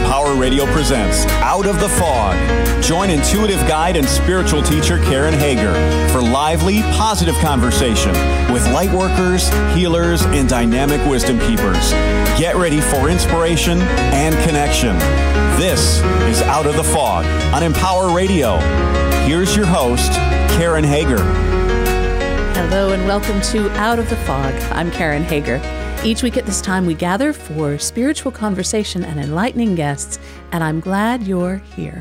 Empower Radio presents Out of the Fog. Join intuitive guide and spiritual teacher Karen Hager for lively, positive conversation with light workers, healers, and dynamic wisdom keepers. Get ready for inspiration and connection. This is Out of the Fog on Empower Radio. Here's your host, Karen Hager. Hello and welcome to Out of the Fog. I'm Karen Hager. Each week at this time, we gather for spiritual conversation and enlightening guests, and I'm glad you're here.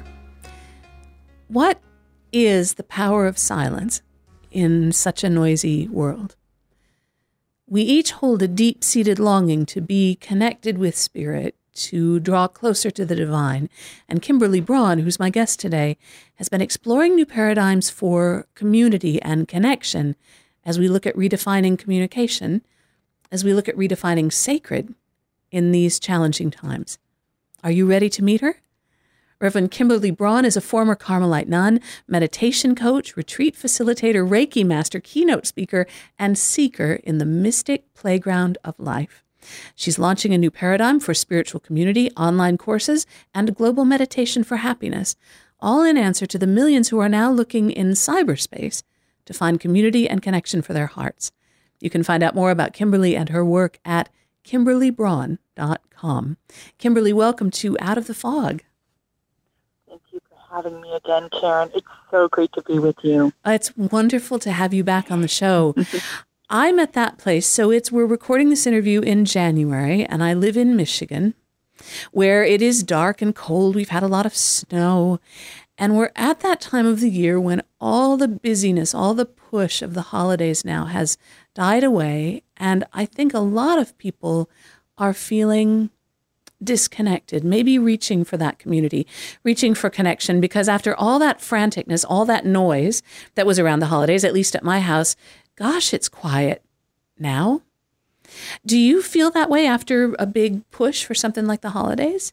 What is the power of silence in such a noisy world? We each hold a deep-seated longing to be connected with Spirit, to draw closer to the divine. And Kimberly Braun, who's my guest today, has been exploring new paradigms for community and connection as we look at redefining communication, as we look at redefining sacred in these challenging times. Are you ready to meet her? Reverend Kimberly Braun is a former Carmelite nun, meditation coach, retreat facilitator, Reiki master, keynote speaker, and seeker in the mystic playground of life. She's launching a new paradigm for spiritual community, online courses, and global meditation for happiness, all in answer to the millions who are now looking in cyberspace to find community and connection for their hearts. You can find out more about Kimberly and her work at KimberlyBraun.com. Kimberly, welcome to Out of the Fog. Thank you for having me again, Karen. It's so great to be with you. It's wonderful to have you back on the show. I'm at that place, so we're recording this interview in January, and I live in Michigan, where it is dark and cold. We've had a lot of snow, and we're at that time of the year when all the busyness, all the push of the holidays now has died away, and I think a lot of people are feeling disconnected, maybe reaching for that community, reaching for connection, because after all that franticness, all that noise that was around the holidays, at least at my house, gosh, it's quiet now. Do you feel that way after a big push for something like the holidays?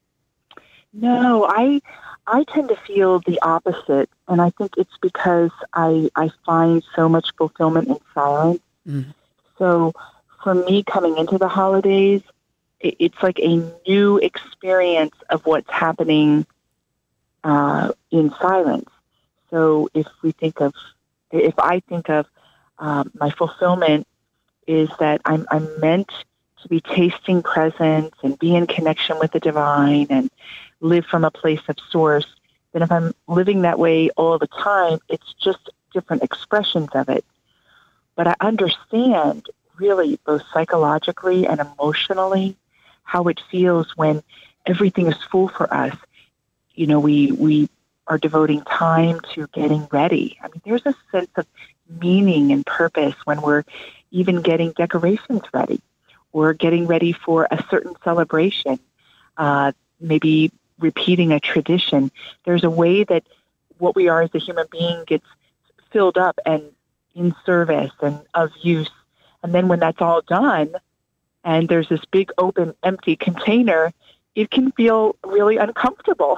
No, I tend to feel the opposite, and I think it's because I find so much fulfillment in silence. So for me, coming into the holidays, it's like a new experience of what's happening in silence. So if I think of my fulfillment is that I'm meant to be tasting presence and be in connection with the divine and live from a place of source, then if I'm living that way all the time, it's just different expressions of it. But I understand really both psychologically and emotionally how it feels when everything is full for us. You know, we are devoting time to getting ready. I mean, there's a sense of meaning and purpose when we're even getting decorations ready or getting ready for a certain celebration, maybe repeating a tradition. There's a way that what we are as a human being gets filled up and in service and of use. And then when that's all done and there's this big open empty container, it can feel really uncomfortable.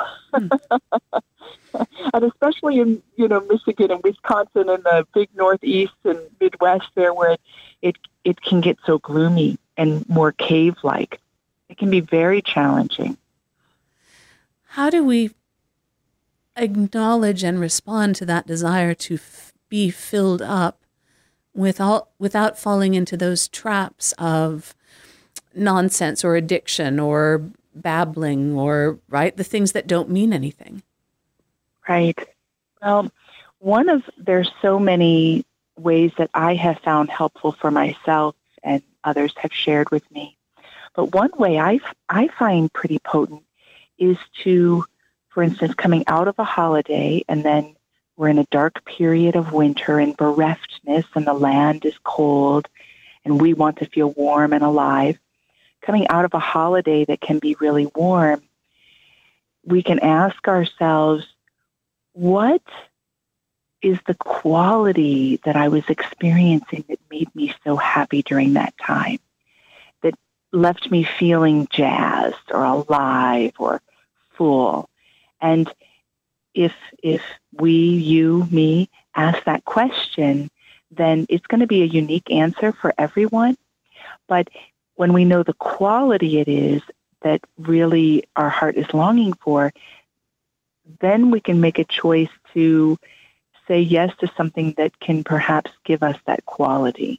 And especially in, Michigan and Wisconsin and the big Northeast and Midwest there where it can get so gloomy and more cave-like. It can be very challenging. How do we acknowledge and respond to that desire to be filled up without falling into those traps of nonsense or addiction or babbling or, right, the things that don't mean anything? Right. Well, there's so many ways that I have found helpful for myself and others have shared with me. But one way I find pretty potent is to, for instance, coming out of a holiday and then we're in a dark period of winter and bereftness and the land is cold and we want to feel warm and alive. Coming out of a holiday that can be really warm, we can ask ourselves, what is the quality that I was experiencing that made me so happy during that time, that left me feeling jazzed or alive or full? And if we, you, me, ask that question, then it's going to be a unique answer for everyone. But when we know the quality it is, that really our heart is longing for, then we can make a choice to say yes to something that can perhaps give us that quality.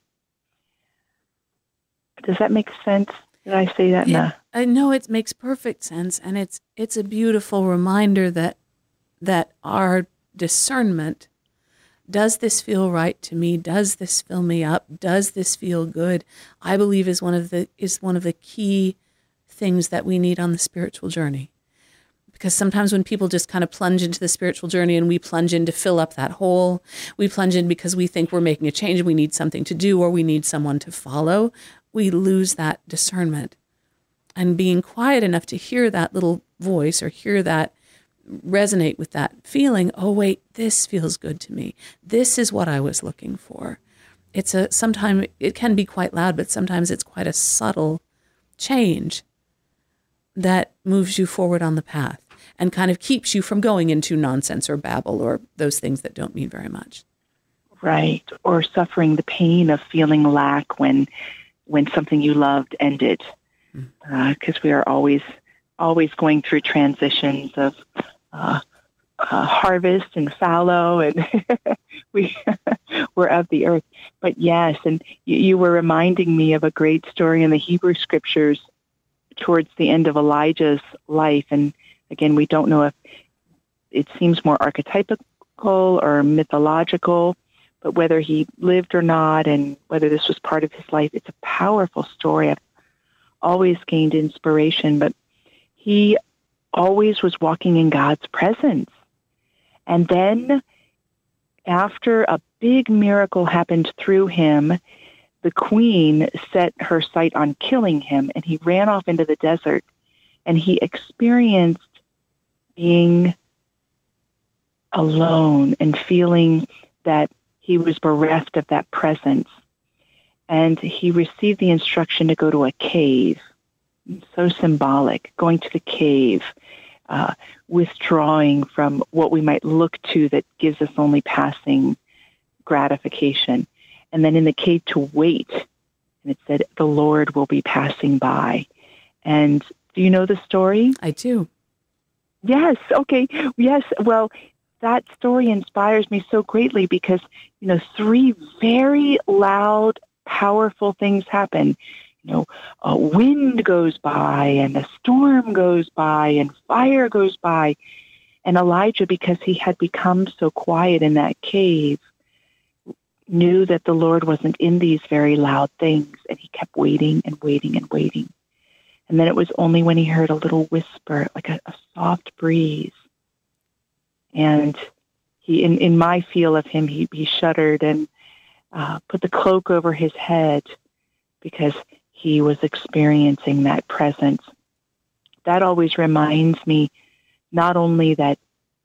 Does that make sense? Did I say that? I know it makes perfect sense, and it's a beautiful reminder that our discernment, does this feel right to me? Does this fill me up? Does this feel good? I believe is one of the key things that we need on the spiritual journey. Because sometimes when people just kind of plunge into the spiritual journey and we plunge in to fill up that hole, we plunge in because we think we're making a change and we need something to do or we need someone to follow, we lose that discernment. And being quiet enough to hear that little voice or hear that, resonate with that feeling, oh wait, this feels good to me. This is what I was looking for. Sometimes it can be quite loud, but sometimes it's quite a subtle change that moves you forward on the path and kind of keeps you from going into nonsense or babble or those things that don't mean very much. Right. Or suffering the pain of feeling lack when something you loved ended. Because we are always going through transitions of harvest and fallow, and we're of the earth. But yes, and you were reminding me of a great story in the Hebrew Scriptures towards the end of Elijah's life. And again, we don't know if it seems more archetypical or mythological, but whether he lived or not and whether this was part of his life, it's a powerful story. I've always gained inspiration, but he always was walking in God's presence. And then after a big miracle happened through him, the queen set her sight on killing him, and he ran off into the desert, and he experienced being alone and feeling that he was bereft of that presence. And he received the instruction to go to a cave. So symbolic, going to the cave, withdrawing from what we might look to that gives us only passing gratification. And then in the cave to wait. And it said, the Lord will be passing by. And do you know the story? I do. Yes. Okay. Yes. Well, that story inspires me so greatly because, 3 very loud, powerful things happen. A wind goes by and a storm goes by and fire goes by. And Elijah, because he had become so quiet in that cave, knew that the Lord wasn't in these very loud things. And he kept waiting and waiting and waiting. And then it was only when he heard a little whisper, like a soft breeze. And he, in my feel of him, he shuddered and put the cloak over his head because he was experiencing that presence. That always reminds me not only that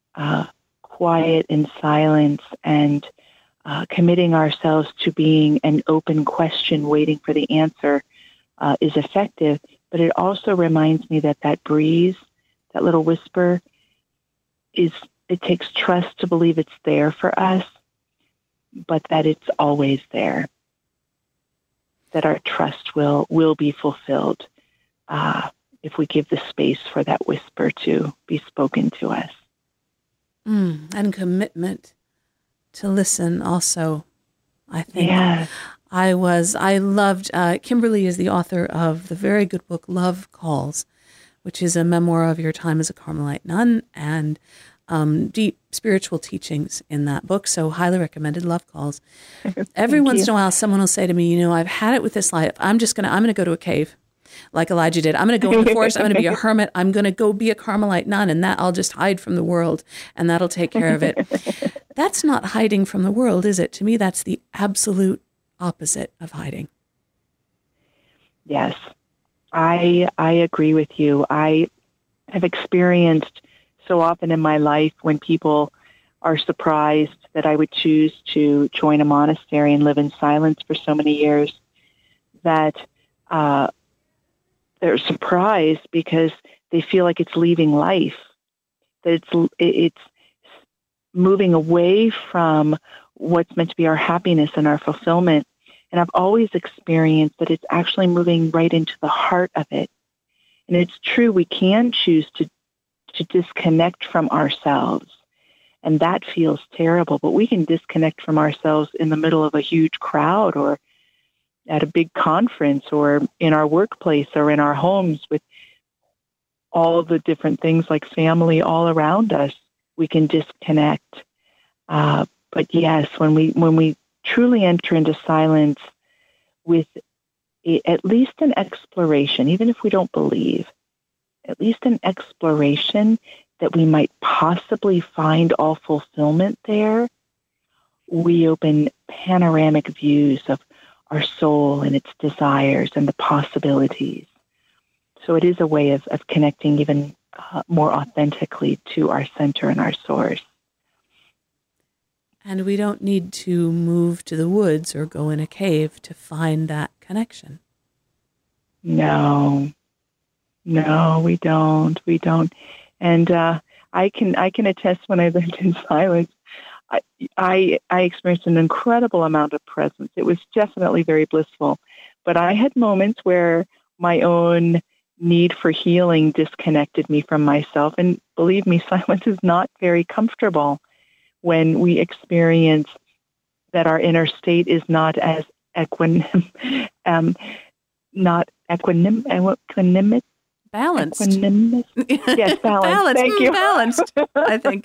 quiet and silence and committing ourselves to being an open question waiting for the answer is effective, but it also reminds me that breeze, that little whisper, it takes trust to believe it's there for us, but that it's always there. That our trust will be fulfilled if we give the space for that whisper to be spoken to us. And commitment to listen also, I think. Yeah. I loved, Kimberly is the author of the very good book, Love Calls, which is a memoir of your time as a Carmelite nun and deep spiritual teachings in that book. So highly recommended, Love Calls. Every once in a while, someone will say to me, I've had it with this life. I'm going to go to a cave like Elijah did. I'm going to go in the forest. I'm going to be a hermit. I'm going to go be a Carmelite nun, and that I'll just hide from the world and that'll take care of it. That's not hiding from the world, is it? To me, that's the absolute opposite of hiding. Yes, I agree with you. I have experienced so often in my life when people are surprised that I would choose to join a monastery and live in silence for so many years, that they're surprised because they feel like it's leaving life, that it's moving away from what's meant to be our happiness and our fulfillment. And I've always experienced that it's actually moving right into the heart of it. And it's true, we can choose to disconnect from ourselves. And that feels terrible, but we can disconnect from ourselves in the middle of a huge crowd or at a big conference or in our workplace or in our homes with all the different things like family all around us. We can disconnect. But yes, when we truly enter into silence with at least an exploration, even if we don't believe, at least an exploration that we might possibly find all fulfillment there, we open panoramic views of our soul and its desires and the possibilities. So it is a way of connecting even more authentically to our center and our source. And we don't need to move to the woods or go in a cave to find that connection. No, we don't. And I can attest, when I lived in silence, I experienced an incredible amount of presence. It was definitely very blissful. But I had moments where my own need for healing disconnected me from myself. And believe me, silence is not very comfortable when we experience that our inner state is not as balanced. Equanimous. Yes, balanced. Thank you. Balanced, I think.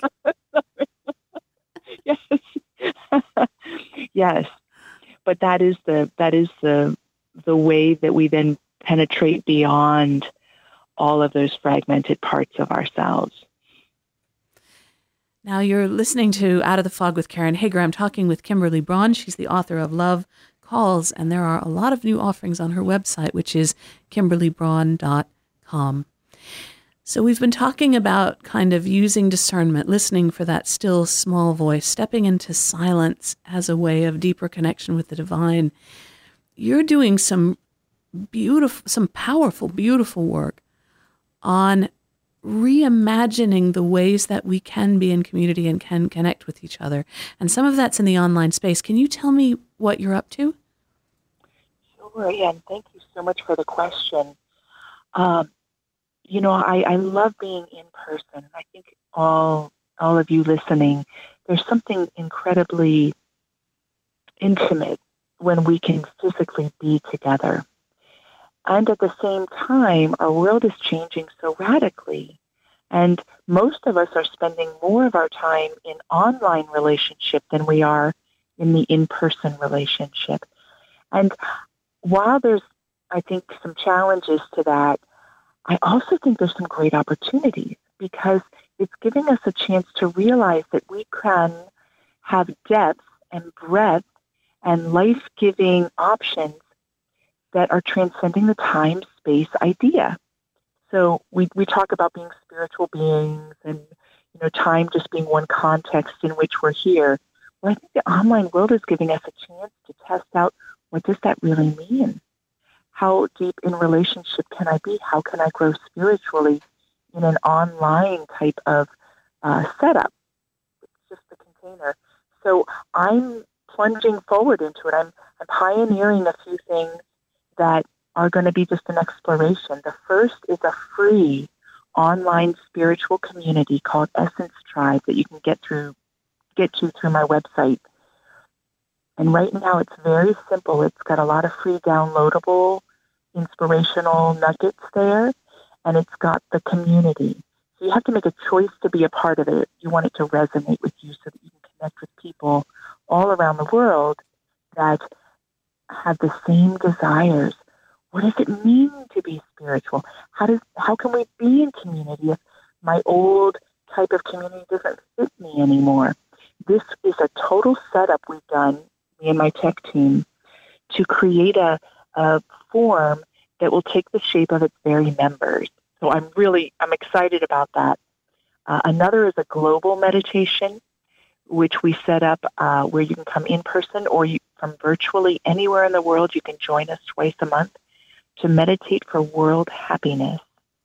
Yes. Yes. But that is the way that we then penetrate beyond all of those fragmented parts of ourselves. Now you're listening to Out of the Fog with Karen Hager. I'm talking with Kimberly Braun. She's the author of Love Calls, and there are a lot of new offerings on her website, which is KimberlyBraun.com. So we've been talking about kind of using discernment, listening for that still small voice, stepping into silence as a way of deeper connection with the divine. You're doing some powerful, beautiful work on reimagining the ways that we can be in community and can connect with each other. And some of that's in the online space. Can you tell me what you're up to? Sure, yeah, and thank you so much for the question. I love being in person. I think all of you listening, there's something incredibly intimate when we can physically be together. And at the same time, our world is changing so radically. And most of us are spending more of our time in online relationship than we are in the in-person relationship. And while there's, I think, some challenges to that, I also think there's some great opportunities, because it's giving us a chance to realize that we can have depth and breadth and life-giving options that are transcending the time-space idea. So we talk about being spiritual beings and, time just being one context in which we're here. Well, I think the online world is giving us a chance to test out, what does that really mean? How deep in relationship can I be? How can I grow spiritually in an online type of setup? It's just the container. So I'm plunging forward into it. I'm pioneering a few things that are going to be just an exploration. The first is a free online spiritual community called Essence Tribe that you can get to through my website. And right now it's very simple. It's got a lot of free downloadable inspirational nuggets there, and it's got the community. So you have to make a choice to be a part of it. You want it to resonate with you so that you can connect with people all around the world that have the same desires. What does it mean to be spiritual? How can we be in community if my old type of community doesn't fit me anymore? This is a total setup we've done, me and my tech team, to create a form that will take the shape of its very members. So I'm excited about that. Another is a global meditation, which we set up where you can come in person or from virtually anywhere in the world. You can join us twice a month to meditate for world happiness.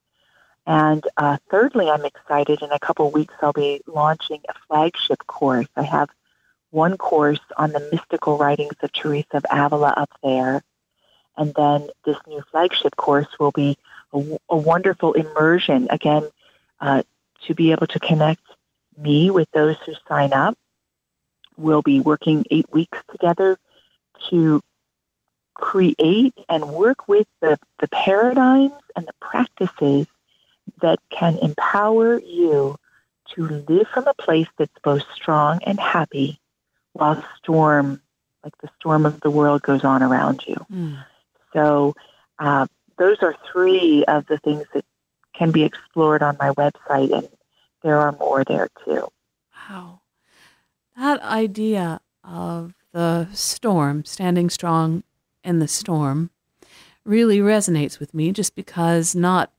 And thirdly, I'm excited. In a couple of weeks, I'll be launching a flagship course. I have one course on the mystical writings of Teresa of Avila up there. And then this new flagship course will be a wonderful immersion, again, to be able to connect me with those who sign up. We'll be working 8 weeks together to create and work with the paradigms and the practices that can empower you to live from a place that's both strong and happy while the storm of the world goes on around you. So those are 3 of the things that can be explored on my website, and there are more there too. Wow. That idea of the storm, standing strong in the storm, really resonates with me, just because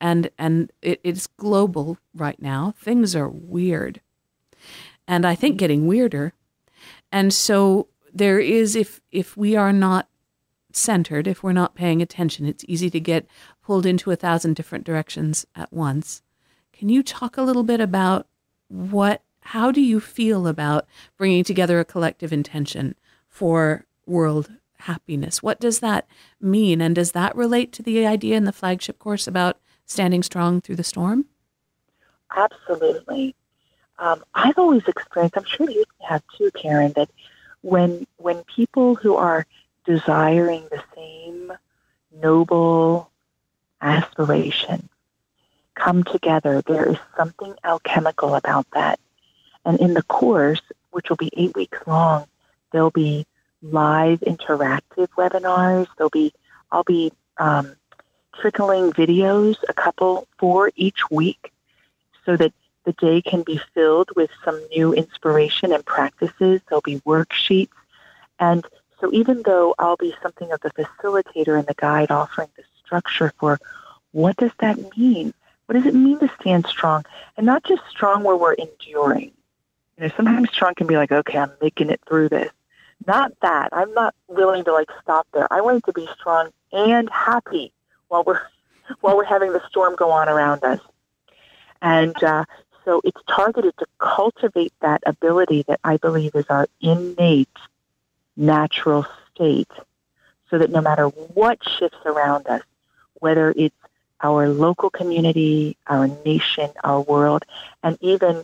it's global right now. Things are weird, and I think getting weirder. And so there is, if we are not centered, if we're not paying attention, it's easy to get pulled into 1,000 different directions at once. Can you talk a little bit about how do you feel about bringing together a collective intention for world happiness? What does that mean? And does that relate to the idea in the flagship course about standing strong through the storm? Absolutely. I've always experienced, I'm sure you have too, Karen, that when people who are desiring the same noble aspiration come together, there is something alchemical about that. And in the course, which will be 8 weeks long, there'll be live interactive webinars. I'll be trickling videos, a couple for each week, so that the day can be filled with some new inspiration and practices. There'll be worksheets. And so even though I'll be something of the facilitator and the guide, offering the structure for what does that mean? What does it mean to stand strong? And not just strong where we're enduring. Sometimes strong can be like, okay, I'm making it through this. Not that. I'm not willing to stop there. I want it to be strong and happy while we're having the storm go on around us. And so it's targeted to cultivate that ability that I believe is our innate natural state, so that no matter what shifts around us, whether it's our local community, our nation, our world, and even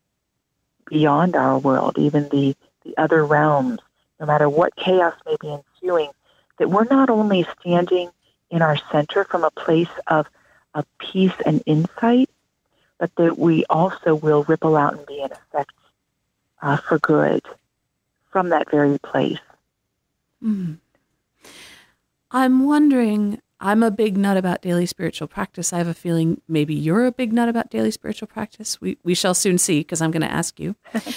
beyond our world, even the other realms, no matter what chaos may be ensuing, that we're not only standing in our center from a place of peace and insight, but that we also will ripple out and be in effect for good from that very place. Mm. I'm wondering, I'm a big nut about daily spiritual practice. I have a feeling maybe you're a big nut about daily spiritual practice. We shall soon see, because I'm going to ask you.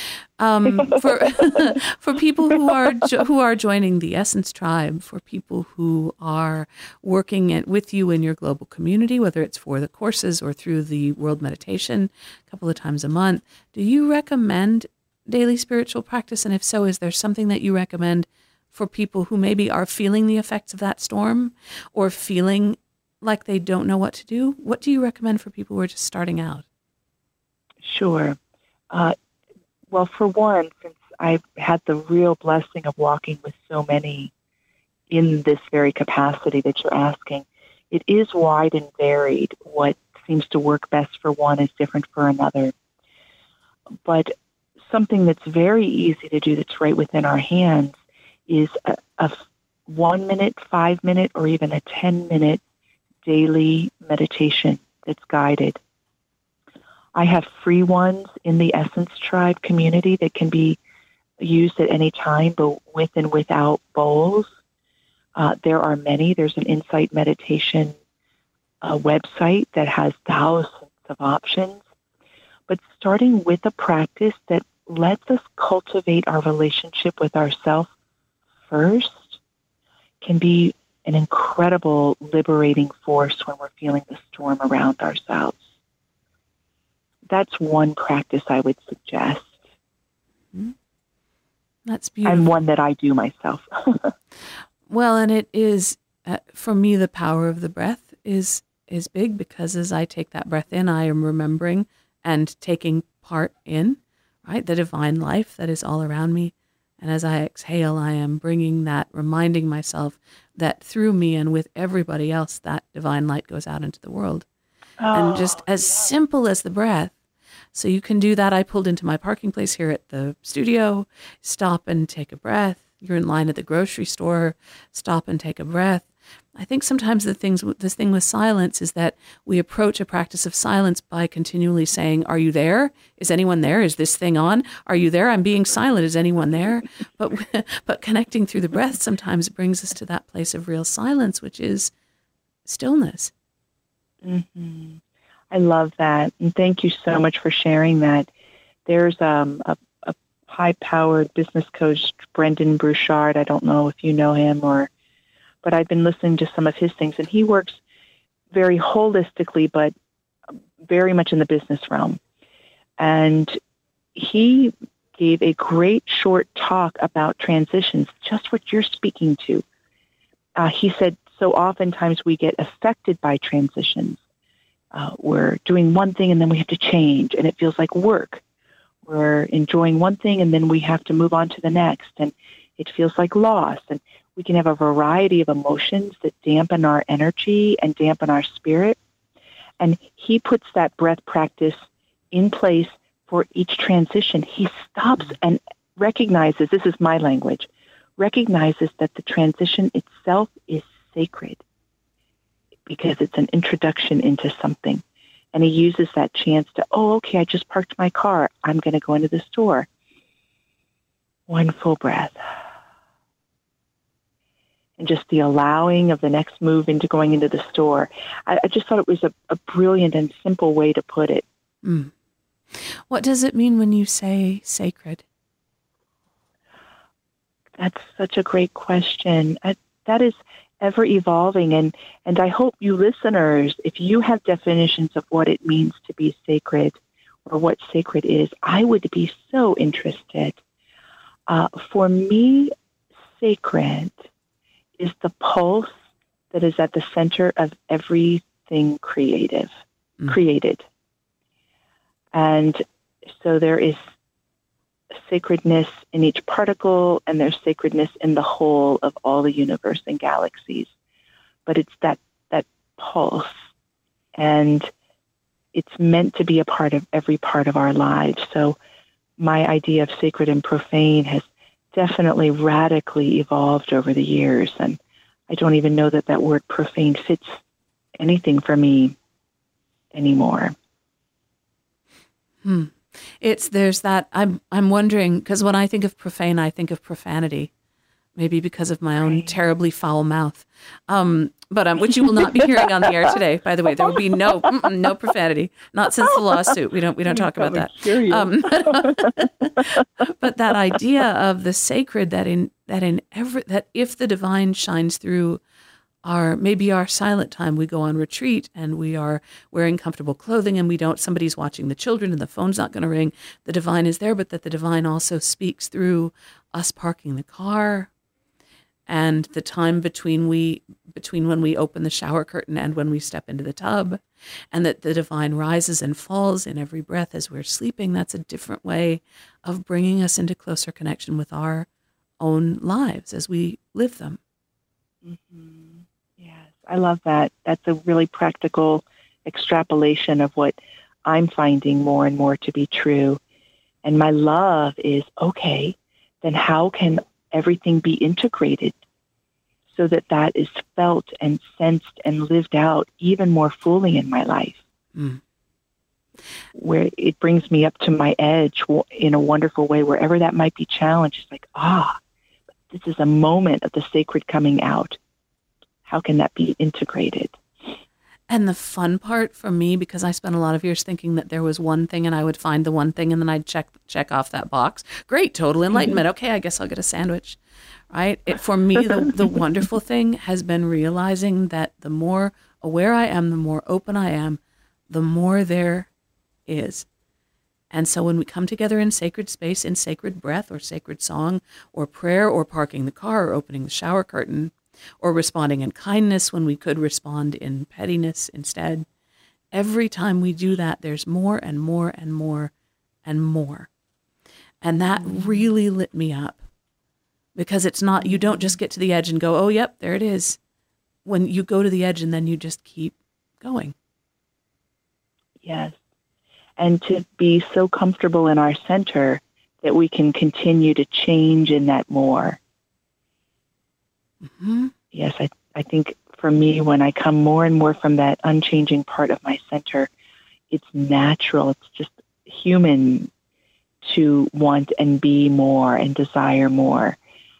For people who are joining the Essence Tribe, for people who are working with you in your global community, whether it's for the courses or through the World Meditation a couple of times a month, do you recommend daily spiritual practice? And if so, is there something that you recommend for people who maybe are feeling the effects of that storm or feeling like they don't know what to do? What do you recommend for people who are just starting out? Sure. Well, for one, since I've had the real blessing of walking with so many in this very capacity that you're asking, it is wide and varied. What seems to work best for one is different for another. But something that's very easy to do that's right within our hands is a 1 minute, 5 minute, or even a 10-minute daily meditation that's guided. I have free ones in the Essence Tribe community that can be used at any time, but with and without bowls. There are many. There's an Insight Meditation website that has thousands of options. But starting with a practice that lets us cultivate our relationship with ourselves first can be an incredible liberating force when we're feeling the storm around ourselves. That's one practice I would suggest. Mm-hmm. That's beautiful. And one that I do myself. Well, and it is, for me, the power of the breath is big, because as I take that breath in, I am remembering and taking part in, right, the divine life that is all around me. And as I exhale, I am bringing that, reminding myself that through me and with everybody else, that divine light goes out into the world. And just as simple as the breath. So you can do that. I pulled into my parking place here at the studio, stop and take a breath. You're in line at the grocery store, stop and take a breath. I think sometimes this thing with silence is that we approach a practice of silence by continually saying, are you there? Is anyone there? Is this thing on? Are you there? I'm being silent. Is anyone there? But connecting through the breath sometimes brings us to that place of real silence, which is stillness. Mm-hmm. I love that. And thank you so much for sharing that. There's a high-powered business coach, Brendon Burchard. I don't know if you know him, but I've been listening to some of his things, and he works very holistically, but very much in the business realm. And he gave a great short talk about transitions, just what you're speaking to. He said, so oftentimes we get affected by transitions. We're doing one thing and then we have to change, and it feels like work. We're enjoying one thing and then we have to move on to the next, and it feels like loss. And we can have a variety of emotions that dampen our energy and dampen our spirit. And he puts that breath practice in place for each transition. He stops and recognizes, this is my language, recognizes that the transition itself is sacred because it's an introduction into something. And he uses that chance to, okay, I just parked my car. I'm going to go into the store. One full breath. And just the allowing of the next move into going into the store. I just thought it was a brilliant and simple way to put it. Mm. What does it mean when you say sacred? That's such a great question. That is ever evolving. And I hope you listeners, if you have definitions of what it means to be sacred or what sacred is, I would be so interested. For me, sacred is the pulse that is at the center of everything created. And so there is sacredness in each particle, and there's sacredness in the whole of all the universe and galaxies. But it's that pulse, and it's meant to be a part of every part of our lives. So my idea of sacred and profane has definitely radically evolved over the years, and I don't even know that word profane fits anything for me anymore. There's that, I'm wondering, because when I think of profane, I think of profanity, maybe because of my own terribly foul mouth, but which you will not be hearing on the air today, by the way. There will be no profanity, not since the lawsuit. We don't talk about that. But that idea of the sacred, that if the divine shines through maybe our silent time, we go on retreat and we are wearing comfortable clothing and somebody's watching the children and the phone's not going to ring. The divine is there, but that the divine also speaks through us parking the car and the time between when we open the shower curtain and when we step into the tub, and that the divine rises and falls in every breath as we're sleeping. That's a different way of bringing us into closer connection with our own lives as we live them. Mm-hmm. I love that. That's a really practical extrapolation of what I'm finding more and more to be true. And my love is, okay, then how can everything be integrated so that is felt and sensed and lived out even more fully in my life? Where it brings me up to my edge in a wonderful way, wherever that might be challenged. It's like, this is a moment of the sacred coming out. How can that be integrated? And the fun part for me, because I spent a lot of years thinking that there was one thing and I would find the one thing and then I'd check off that box. Great, total enlightenment. Okay, I guess I'll get a sandwich, right? For me, the wonderful thing has been realizing that the more aware I am, the more open I am, the more there is. And so when we come together in sacred space, in sacred breath or sacred song or prayer or parking the car or opening the shower curtain, or responding in kindness when we could respond in pettiness instead. Every time we do that, there's more and more and more and more. And that really lit me up because it's not, you don't just get to the edge and go, oh, yep, there it is. When you go to the edge and then you just keep going. Yes. And to be so comfortable in our center that we can continue to change in that more. Mm-hmm. Yes, I think for me, when I come more and more from that unchanging part of my center, it's natural. It's just human to want and be more and desire more.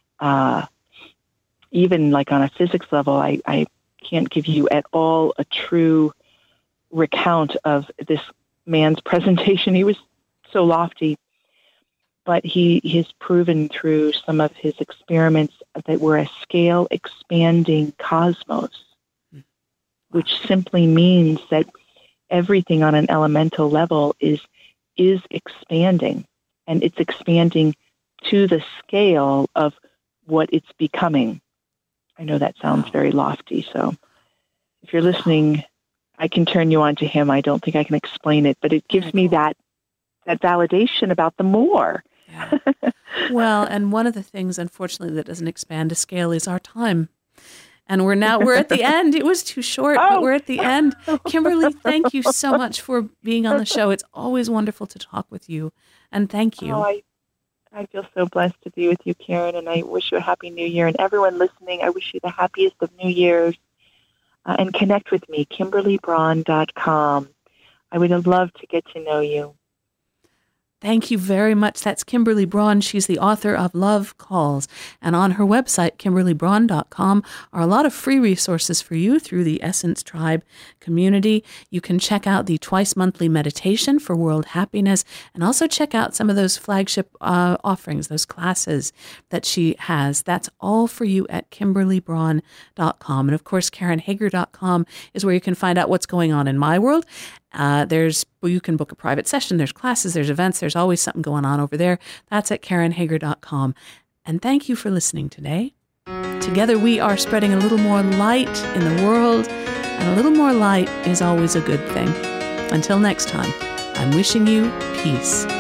Even like on a physics level, I can't give you at all a true recount of this man's presentation. He was so lofty, but he has proven through some of his experiments that we're a scale expanding cosmos, which simply means that everything on an elemental level is expanding, and it's expanding to the scale of what it's becoming. I know that sounds very lofty, so if you're listening, I can turn you on to him. I don't think I can explain it, but it gives me that validation about the more. Yeah. Well, and one of the things, unfortunately, that doesn't expand to scale is our time. And we're at the end. It was too short, but we're at the end. Kimberly, thank you so much for being on the show. It's always wonderful to talk with you. And thank you. Oh, I feel so blessed to be with you, Karen, and I wish you a happy new year. And everyone listening, I wish you the happiest of New Year's. And connect with me, KimberlyBraun.com. I would love to get to know you. Thank you very much. That's Kimberly Braun. She's the author of Love Calls. And on her website, KimberlyBraun.com, are a lot of free resources for you through the Essence Tribe community. You can check out the twice monthly meditation for world happiness, and also check out some of those flagship offerings, those classes that she has. That's all for you at KimberlyBraun.com. And of course, KarenHager.com is where you can find out what's going on in my world. You can book a private session. There's classes, there's events, there's always something going on over there. That's at KarenHager.com. And thank you for listening today. Together we are spreading a little more light in the world, and a little more light is always a good thing. Until next time, I'm wishing you peace.